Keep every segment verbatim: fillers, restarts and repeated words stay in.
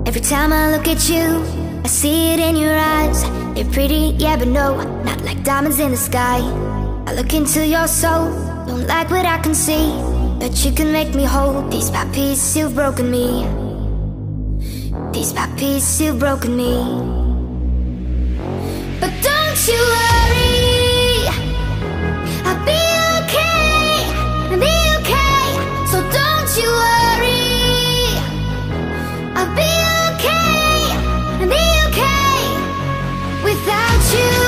Every time I look at you, I see it in your eyes. They're pretty, yeah, but no, not like diamonds in the sky. I look into your soul, don't like what I can see, but you can make me whole. Piece by piece, you've broken me. Piece by piece, you've broken me. But don't you worry, I'll be okay, I'll be okay. So don't you worry, I'll be okay, I'll be okay without you.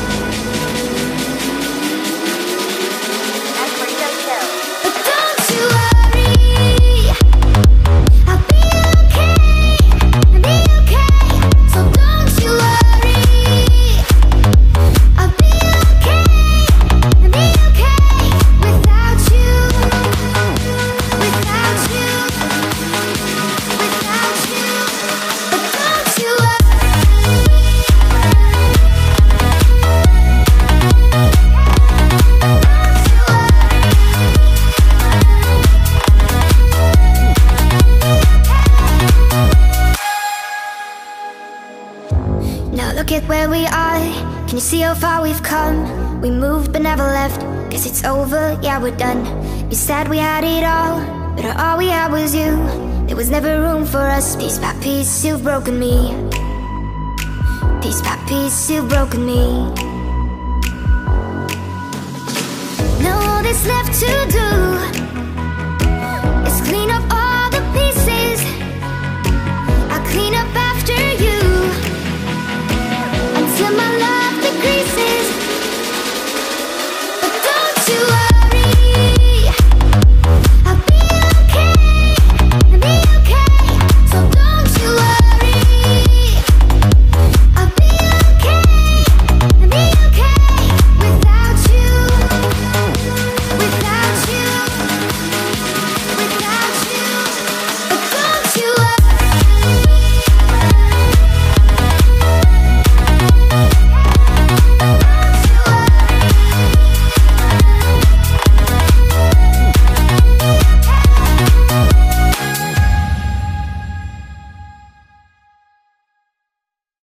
But don't you worry, I'll be okay, I'll be okay. So don't you worry, I'll be okay, I'll be okay without you, without you, without you. But don't you Now look at where we are. Can you see how far we've come? We moved but never left. Guess it's over, yeah, we're done. You said we had it all, but all we had was you. There was never room for us. Piece by piece, you've broken me. Piece by piece, you've broken me. Now all that's left to do